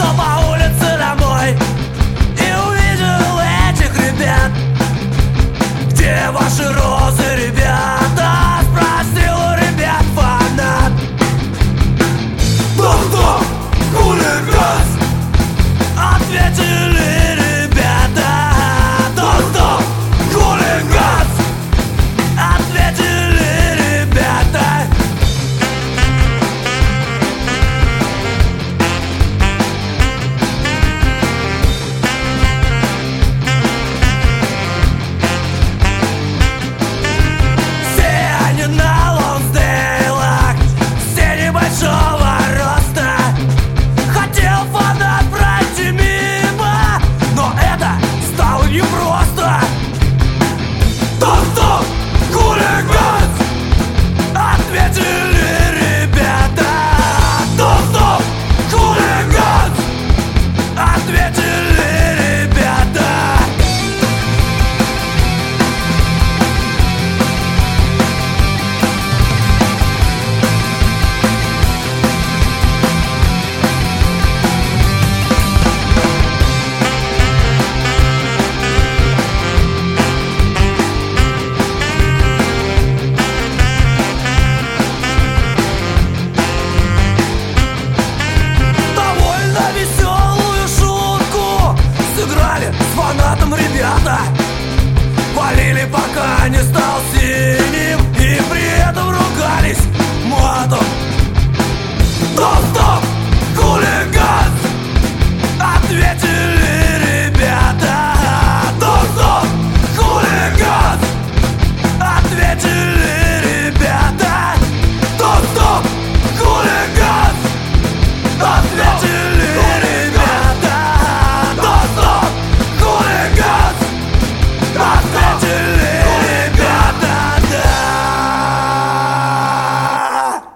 шел по улице домой и увидел этих ребят. Где ваши розы, ребята? Спросил у ребят фанат. Кто-кто? Хулиган? Ответили ребята. Кто-кто? Хулиган? Ответили ребята. Все они на лонсдейлах, все небольшого роста. Хотел фанат пройти мимо, но это стало непросто. Кто-кто? Хулиган? Ответили ребята. Кто-кто? Хулиган? Ответили ребята. Довольно веселую шутку сыграли с фанатом ребята. Валили, пока не стал синим, и при этом ругались матом. Стоп-стоп! Хулиган! Ответили ребята. Стоп-стоп! Хулиган! Ответили ребята. Стоп-стоп! Хулиган! Ответили